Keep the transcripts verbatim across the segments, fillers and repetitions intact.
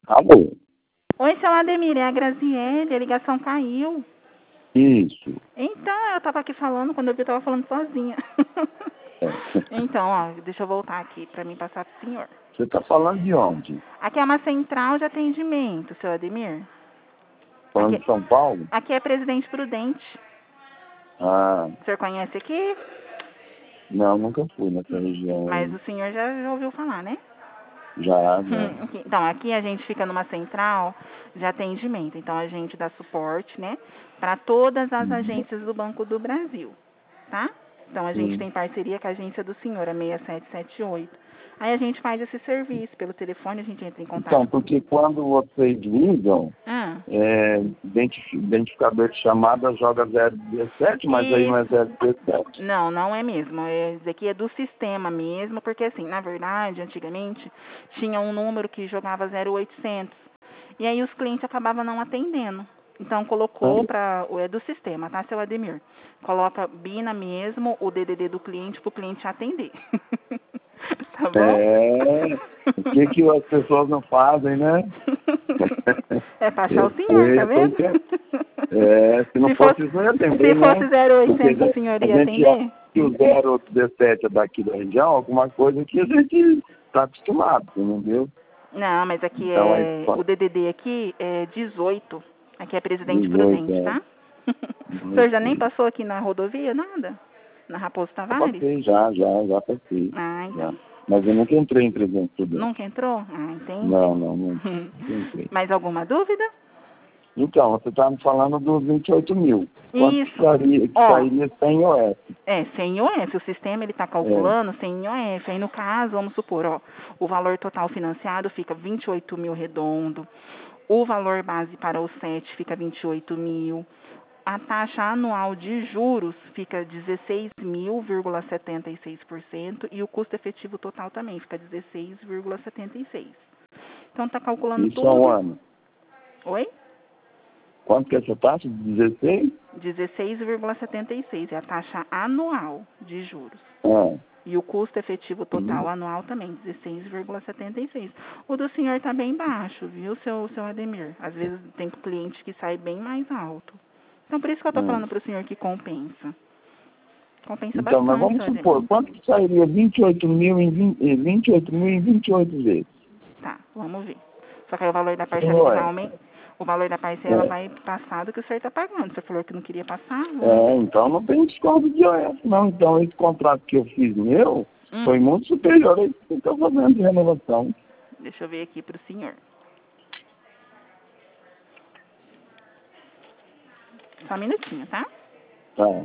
Alô? Oi, seu Ademir, é a Graziele, a ligação caiu. Isso. Então, eu tava aqui falando, quando eu vi, eu tava falando sozinha. É. Então, ó, deixa eu voltar aqui pra mim passar pro senhor. Você está falando de onde? Aqui é uma central de atendimento, seu Ademir. Falando Aqui, de São Paulo? aqui é Presidente Prudente. Ah, O senhor conhece aqui? não, nunca fui nessa região Mas aí. o senhor já, já ouviu falar, né? Já, já. Hum, ok. Então, aqui a gente fica numa central de atendimento. Então, a gente dá suporte, né, para todas as Uhum. agências do Banco do Brasil, tá? Então, a gente Sim. tem parceria com a agência do senhor, a seis sete sete oito. Aí a gente faz esse serviço pelo telefone, a gente entra em Então, contato. porque quando vocês ligam, Ah, é, identifi- identificador de chamada joga zero dezessete, mas aí não é isso. zero dezessete. Não, não é mesmo. É, isso aqui é do sistema mesmo, porque assim, na verdade, antigamente, tinha um número que jogava zero oitocentos. E aí os clientes acabavam não atendendo. Então colocou para é do sistema, tá, seu Ademir? Coloca Bina mesmo, o D D D do cliente para o cliente atender. Tá bom? É, o que, que as pessoas não fazem, né? É pra achar Eu o senhor, sei, tá eu tô vendo? entendendo. É, se não Se fosse fosse, isso, eu ia atender, se né? fosse zero oitocentos, Porque o senhor a ia gente acha atender? que o zero dezessete é daqui da região, alguma coisa que a gente está acostumado, entendeu? Não, mas aqui Então, aí, é. O D D D aqui é dezoito. Aqui é Presidente dezoito, Prudente, é. tá? O senhor já nem Enfim. passou aqui na rodovia, nada? Na Raposo Já Tavares? passei, já, já, já passei. Ah, Já. então. Mas eu nunca entrei em Presidente Prudente. Nunca entrou? Ah, entendi. Não, não, não, nunca entrei. Mais alguma dúvida? Então, você está me falando dos vinte e oito mil. Quanto que Isso. sairia, que Ó, sairia sem O S? é, sem I O F, o sistema ele está É. calculando sem I O F. Aí no caso, vamos supor, ó, o valor total financiado fica vinte e oito mil redondo, o valor base para o sete fica vinte e oito mil, a taxa anual de juros fica dezesseis mil vírgula setenta e seis por cento e o custo efetivo total também fica dezesseis vírgula setenta e seis por cento. Então está calculando Isso é um tudo. ano. Oi? Quanto que é essa taxa? dezesseis? dezesseis vírgula setenta e seis é a taxa anual de juros. Ah. E o custo efetivo total Uhum. anual também, dezesseis vírgula setenta e seis. O do senhor está bem baixo, viu, seu, seu Ademir? Às vezes tem cliente que sai bem mais alto. Então, por isso que eu estou Ah. falando para o senhor que compensa. Compensa Então, mas bastante, vamos seu Ademir. supor, quanto que sairia vinte e oito mil em vinte, eh, vinte e oito mil em vinte e oito vezes? Tá, vamos ver. Só que aí o valor da Sem parcela O vai S. aumentar. O valor da parcela É. vai passar do que o senhor está pagando. Você falou que não queria passar, vamos É, ver. então não tem desconto de O S, não. Então, esse contrato que eu fiz meu Hum, foi muito superior a esse que eu estou fazendo de renovação. deixa eu ver aqui para o senhor. Só um minutinho, tá? Tá.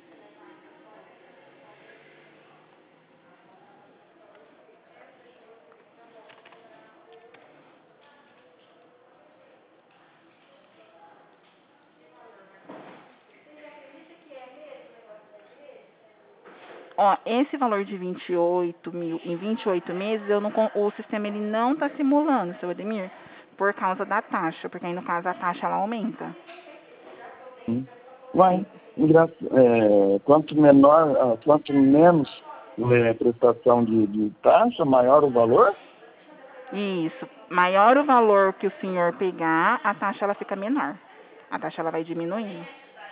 Ó, esse valor de vinte e oito mil em vinte e oito meses, eu não, con- o sistema ele não está simulando, seu Ademir, por causa da taxa, porque aí no caso a taxa ela aumenta. Hum. Vai. Engra- é, quanto menor, ah, quanto menos é, prestação de, de taxa, maior o valor? Isso. Maior o valor que o senhor pegar, a taxa ela fica menor. A taxa ela vai diminuindo.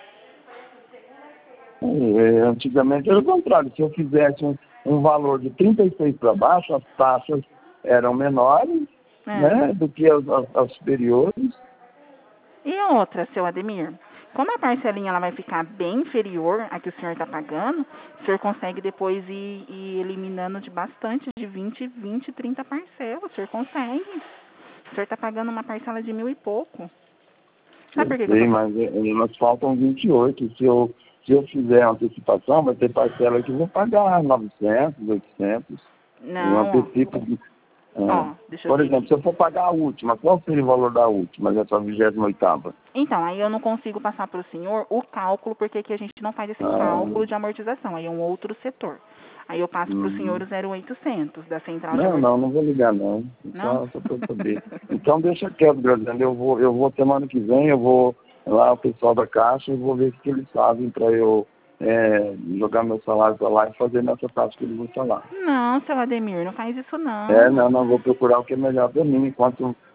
É, antigamente era o contrário. Se eu fizesse um, um valor de trinta e seis para baixo, as taxas eram menores, É. né, do que as, as, as superiores. E outra, seu Ademir, como a parcelinha ela vai ficar bem inferior à que o senhor está pagando, o senhor consegue depois ir, ir eliminando de bastante, de vinte, vinte, trinta parcelas. O senhor consegue. O senhor está pagando uma parcela de mil e pouco. Sabe Eu por que, que eu sei, tô... mas é, é, nós faltam vinte e oito. Se eu, se eu fizer antecipação, vai ter parcela que eu vou pagar novecentos, oitocentos. Um Não, ó. antecipo de... ah, Ó, deixa eu por ver exemplo, aqui. se eu for pagar a última, qual seria o valor da última, dessa vigésima oitava? Então, aí eu não consigo passar para o senhor o cálculo, porque aqui a gente não faz esse Ah, cálculo de amortização, aí é um outro setor. Aí eu passo para o senhor uhum. o zero oitocentos da central de Não, amortização. não, não vou ligar não. Não? Só, só para saber. Então deixa quieto, Graziano. Eu vou, eu vou semana que vem, eu vou lá o pessoal da Caixa e vou ver o que eles fazem para eu é, jogar meu salário para lá e fazer nessa taxa que eles vão falar. Não, seu Ademir, não faz isso não. É, não, não, vou procurar o que é melhor para mim. Enquanto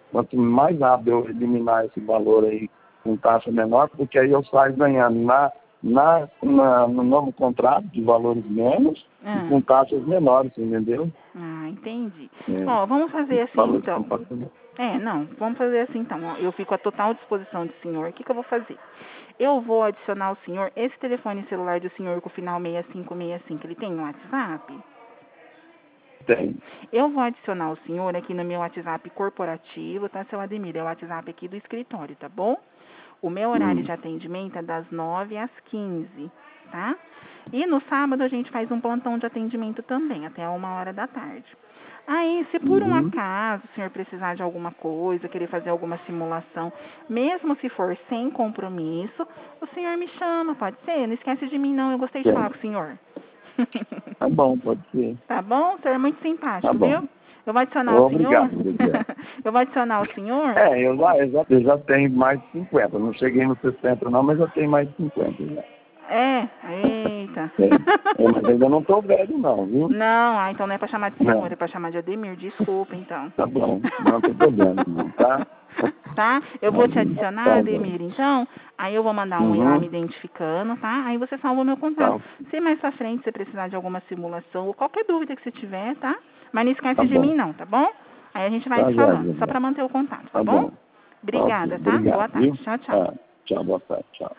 quanto mais rápido eu eliminar esse valor aí com taxa menor, porque aí eu saio ganhando na, na, na, no novo contrato de valores menos Ah. e com taxas menores, entendeu? Ah, entendi. É. Ó, vamos fazer assim Falou então. que não pode- É, não, vamos fazer assim então. Ó, eu fico à total disposição do senhor. O que, que eu vou fazer? Eu vou adicionar o senhor, esse telefone celular do senhor com o final seis cinco seis cinco, ele tem no WhatsApp? Tem. Eu vou adicionar o senhor aqui no meu WhatsApp corporativo, tá, seu Ademir? É o WhatsApp aqui do escritório, tá bom? O meu horário Hum. de atendimento é das nove às quinze, tá? E no sábado a gente faz um plantão de atendimento também, até uma hora da tarde. Aí, se por um Uhum. acaso o senhor precisar de alguma coisa, querer fazer alguma simulação, mesmo se for sem compromisso, o senhor me chama, pode ser? Não esquece de mim não, eu gostei de Tem. falar com o senhor. Tá bom, pode ser. Tá bom? O senhor é muito Tá simpático, bom. viu? Eu vou adicionar o senhor. Obrigado, obrigado. Eu vou adicionar o senhor. É, eu já, eu, já, eu já tenho mais de cinquenta. Não cheguei nos sessenta não, mas eu tenho mais de cinquenta já. É, eita. É, é, mas ainda não tô velho não, viu? Não, ah, então não é pra chamar de senhor, Não, é pra chamar de Ademir. Desculpa, então. tá bom. Não tem problema não, tá? Tá? Eu vou te adicionar, Tá bom. Ademir, então. Aí eu vou mandar um e lá me Uhum. identificando, tá? Aí você salva o meu Tá, contato. Se mais pra frente você precisar de alguma simulação ou qualquer dúvida que você tiver, tá? Mas não tá esquece de bom. mim, não, tá bom? Aí a gente vai Tá se já, falando, só já. pra manter o contato, tá Tá bom? bom. Ok, Obrigada, tá? Boa obrigado, tarde. viu? Tchau, tchau. Tá. Tchau, boa tarde, tchau.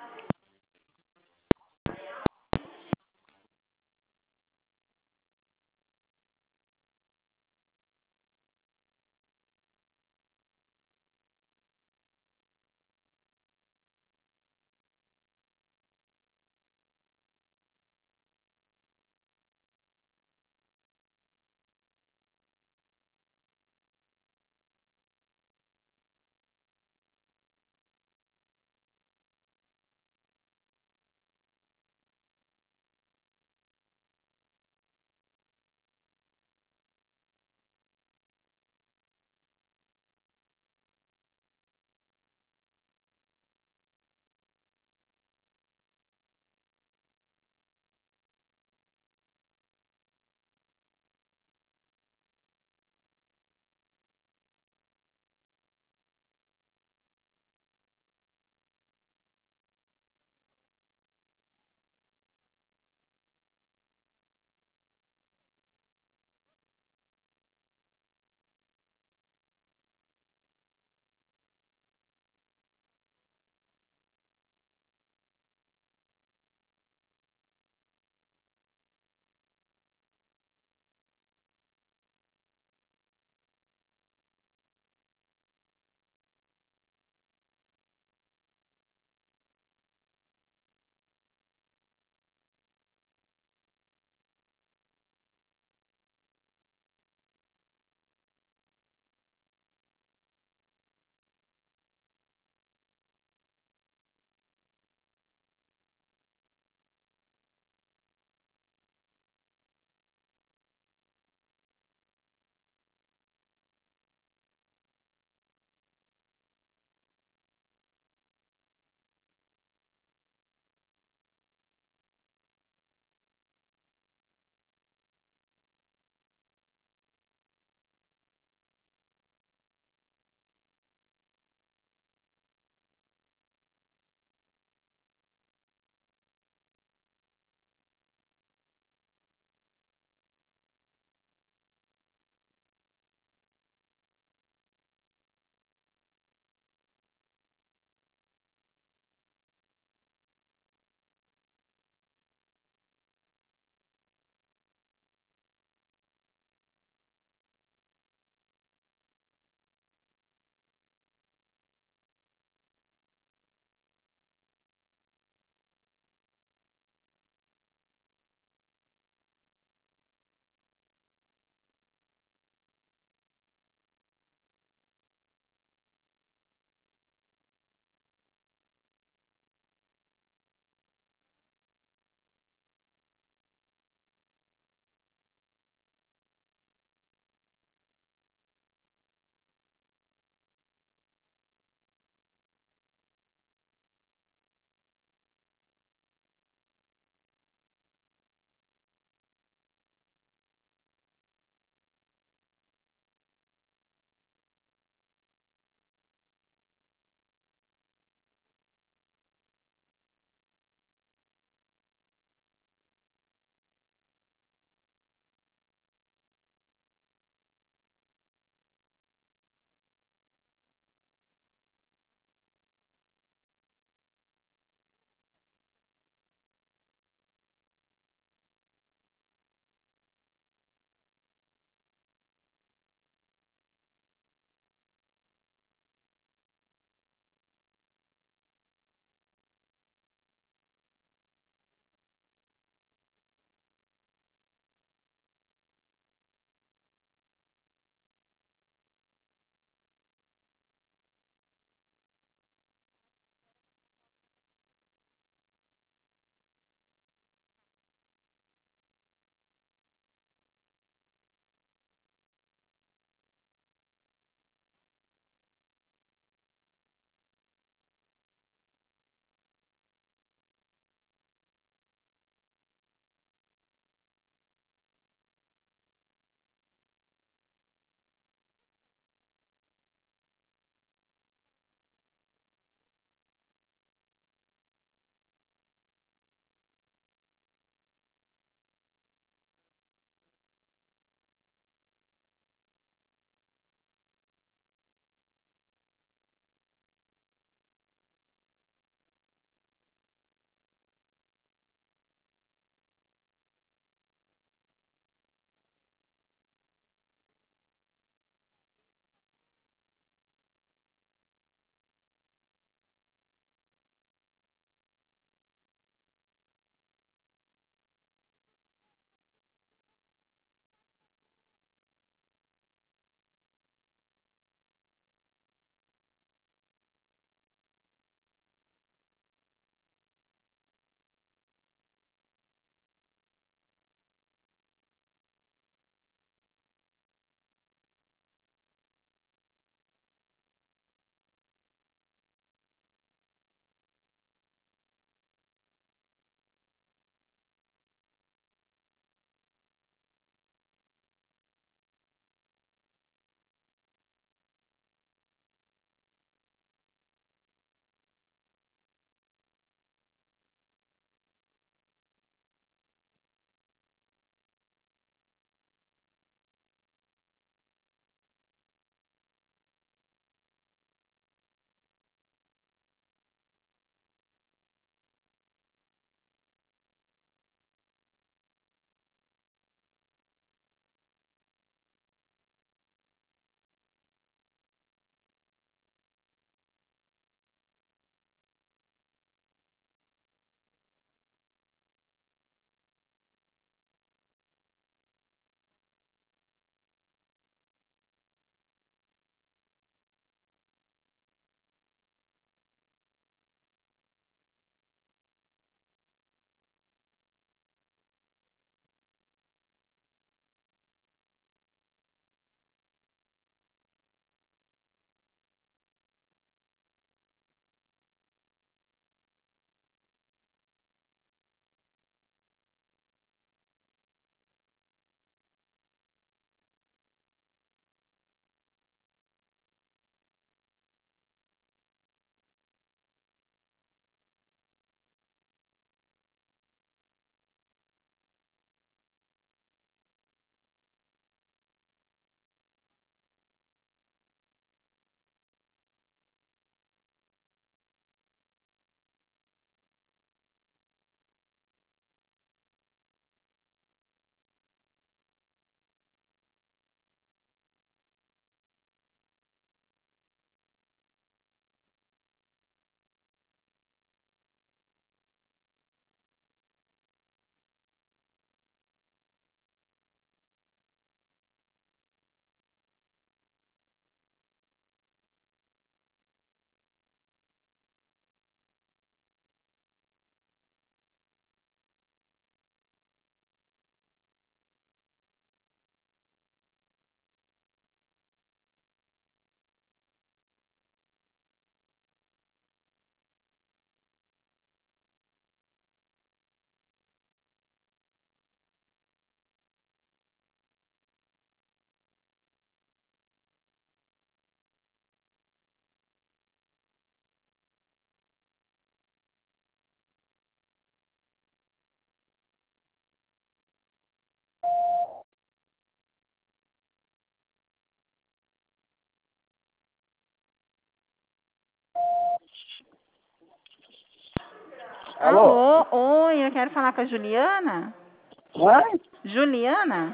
Alô? Alô? Oi, eu quero falar com a Juliana. Oi? Juliana?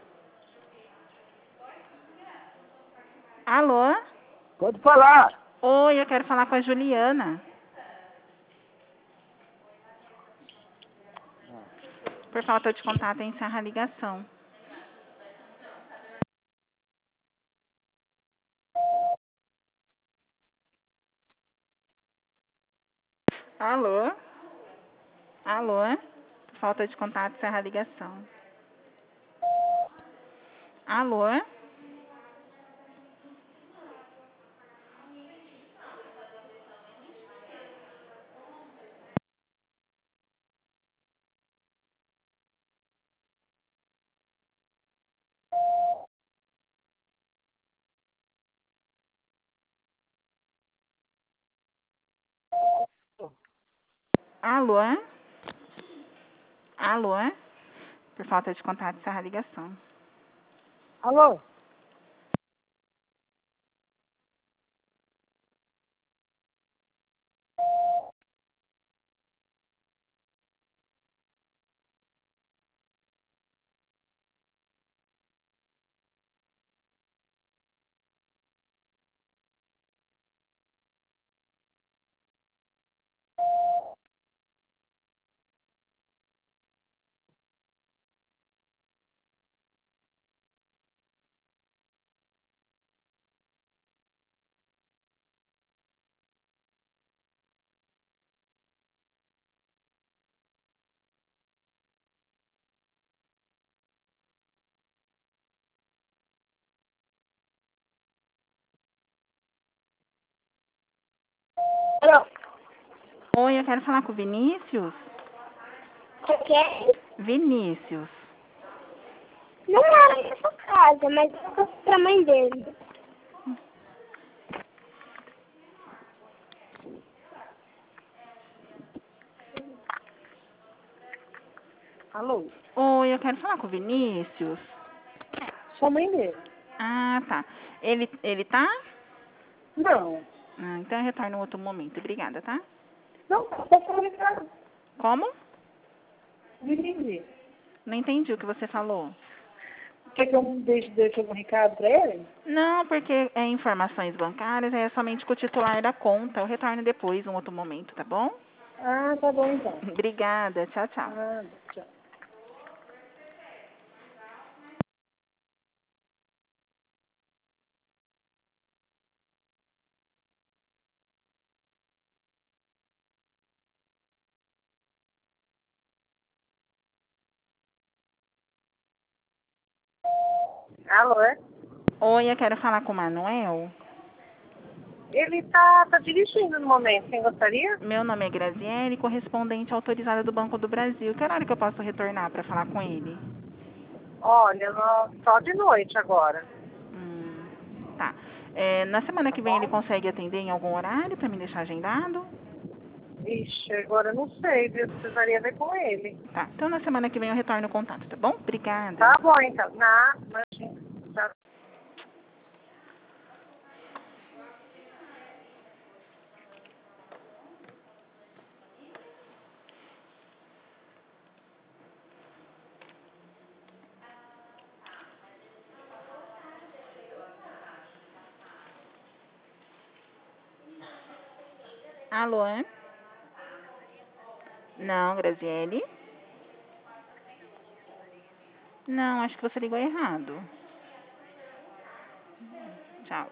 Alô? Pode falar. Oi, eu quero falar com a Juliana. Por falta de contato, encerra a ligação. Alô? Alô? Por falta de contato, encerra a ligação. Alô? Alô? Alô? Por falta de contato, encerra a ligação. Alô? Alô? Oi, eu quero falar com o Vinícius. Você quer? Vinícius. Não mora na sua casa, mas eu vou pra mãe dele. Alô? Oi, eu quero falar com o Vinícius. Sua mãe dele? Ah, tá. Ele, ele tá? Não. Ah, então eu retorno em outro momento. Obrigada, tá? Não, você foi me falar. Como? Não entendi. Não entendi o que você falou. Quer que eu deixe, deixe algum recado pra ele? Não, porque é informações bancárias, é somente com o titular da conta. Eu retorno depois, em outro momento, tá bom? Ah, tá bom então. Obrigada. Tchau, tchau. Ah, tchau. Alô? Oi, eu quero falar com o Manuel. Ele tá, tá dirigindo no momento. Quem gostaria? Meu nome é Graziele, correspondente autorizada do Banco do Brasil. Que horário que eu posso retornar para falar com ele? Olha, nós- só de noite agora. Hum, tá. É, na semana Tá que vem ele bom? consegue atender em algum horário para me deixar agendado? Ixi, agora eu não sei, viu? Precisaria ver com ele. Tá. Então na semana que vem eu retorno o contato, tá bom? Obrigada. Tá bom então. Na, imagina. Tá. Alô? Não, Graziele? Não, acho que você ligou errado. Tchau.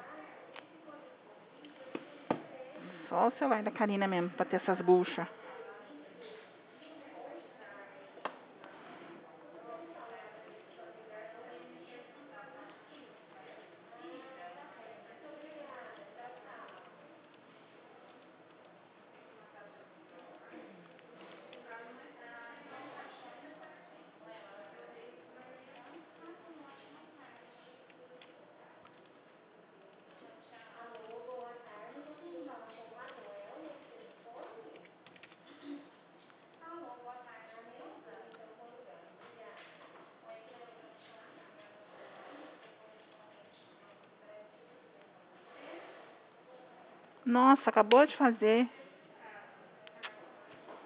Só o celular da Karina mesmo pra ter essas buchas. Nossa, acabou de fazer.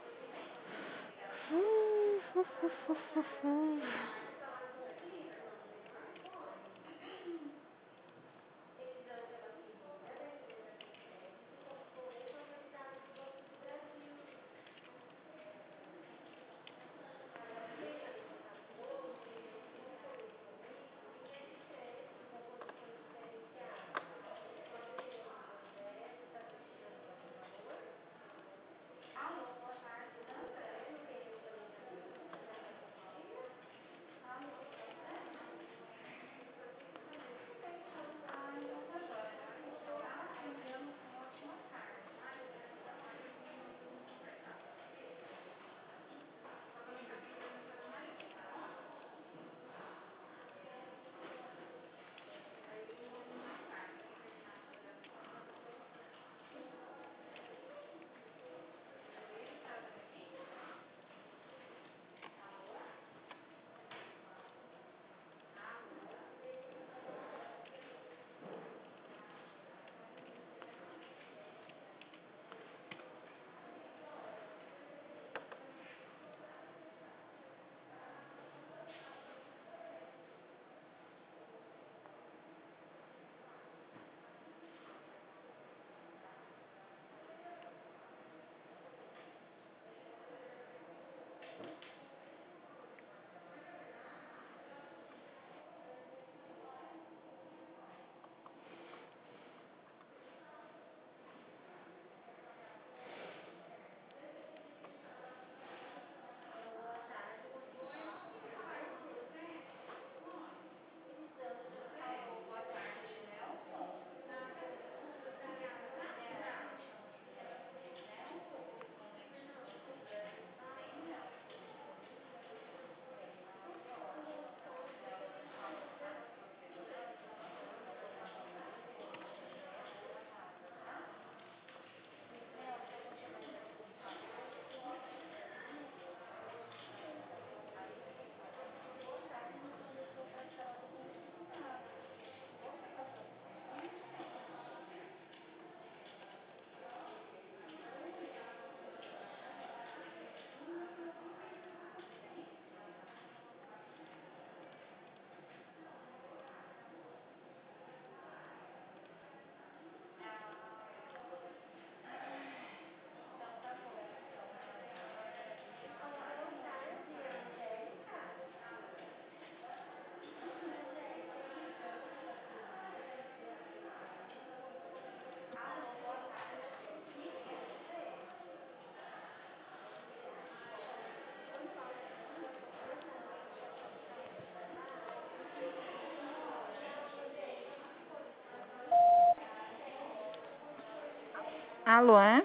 Alô, é?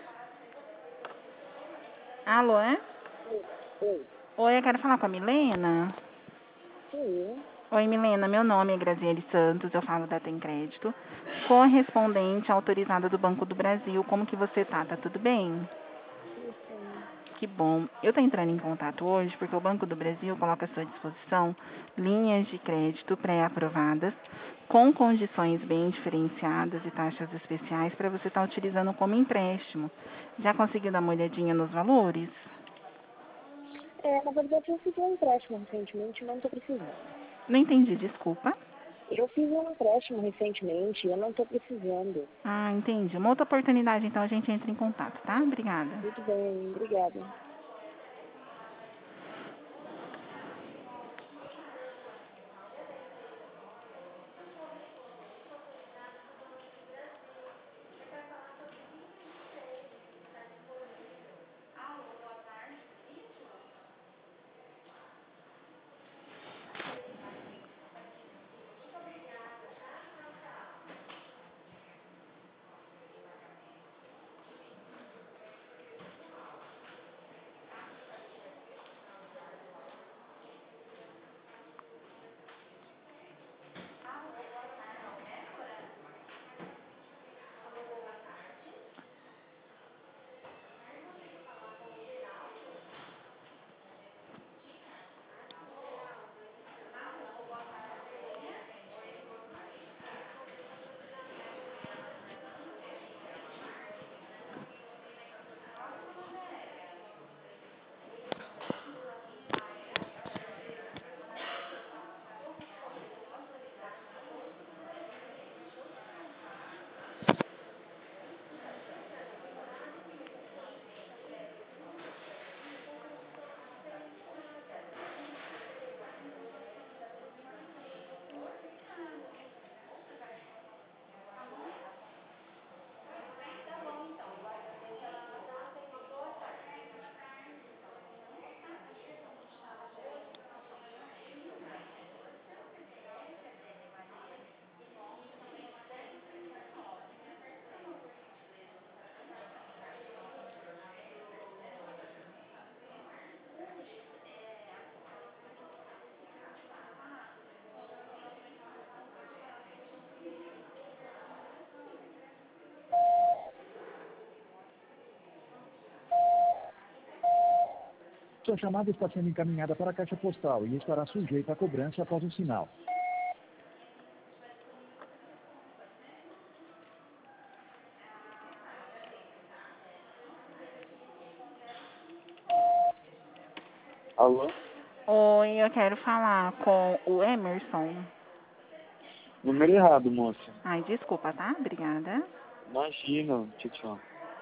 Alô, é? Oi. Oi, eu quero falar com a Milena. Sim. Oi, Milena, meu nome é Graziele Santos, eu falo da Tem Crédito, correspondente autorizada do Banco do Brasil. Como que você tá? Tá tudo bem? Sim, sim. Que bom. Eu estou entrando em contato hoje porque o Banco do Brasil coloca à sua disposição linhas de crédito pré-aprovadas com condições bem diferenciadas e taxas especiais para você estar utilizando como empréstimo. Já conseguiu dar uma olhadinha nos valores? É, na verdade, eu fiz um empréstimo recentemente e não estou precisando. Não entendi, desculpa. Eu fiz um empréstimo recentemente e eu não estou precisando. Ah, entendi. Uma outra oportunidade, então a gente entra em contato, tá? Obrigada. Muito bem, obrigada. Sua chamada está sendo encaminhada para a caixa postal e estará sujeita a cobrança após o sinal. Alô? Oi, eu quero falar com o Emerson. Número errado, moça. Ai, desculpa, tá? Obrigada. Imagina, tchau, tchau.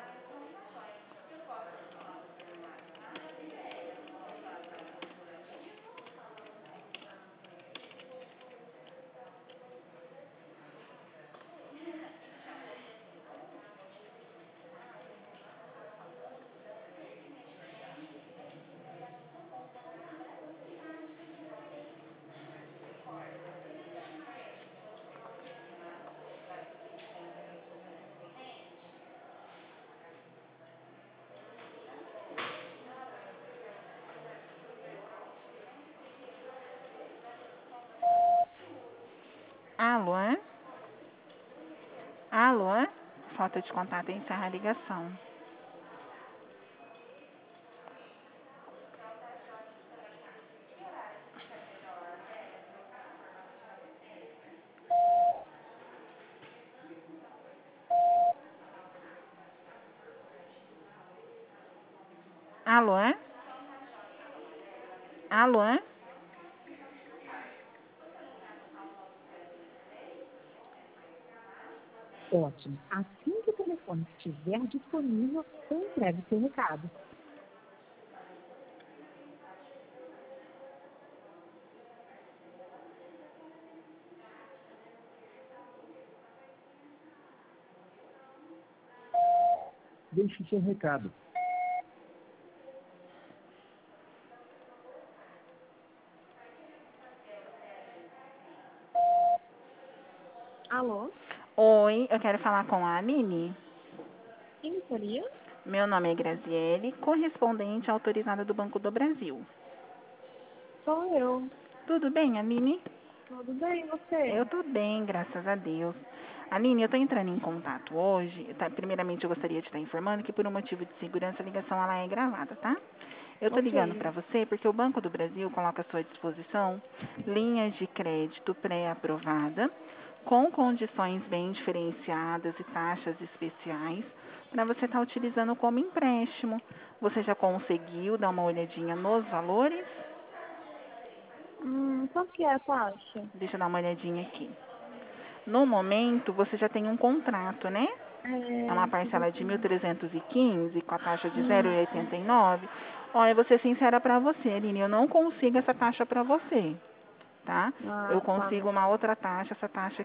Alô? Alô? Falta de contato encerra a ligação. Alô? Alô? Ótimo. Assim que o telefone estiver disponível, eu entrego seu recado. Deixe seu recado. Alô? Oi, eu quero falar com a Aline. Quem seria? Meu nome é Graziele, correspondente autorizada do Banco do Brasil. Sou eu. Tudo bem, Aline? Tudo bem, você? Eu tô bem, graças a Deus. Aline, eu tô entrando em contato hoje. Tá? Primeiramente, eu gostaria de estar informando que, por um motivo de segurança, a ligação ela é gravada, tá? Eu tô Ok. ligando para você porque o Banco do Brasil coloca à sua disposição linhas de crédito pré-aprovada, com condições bem diferenciadas e taxas especiais, para você estar utilizando como empréstimo. Você já conseguiu dar uma olhadinha nos valores? Hum, quanto que é a taxa? Deixa eu dar uma olhadinha aqui. No momento, você já tem um contrato, né? É uma parcela de mil trezentos e quinze com a taxa de zero vírgula oitenta e nove. Olha, eu vou ser sincera para você, Aline, eu não consigo essa taxa para você, tá? Ah, Eu tá. consigo uma outra taxa, essa taxa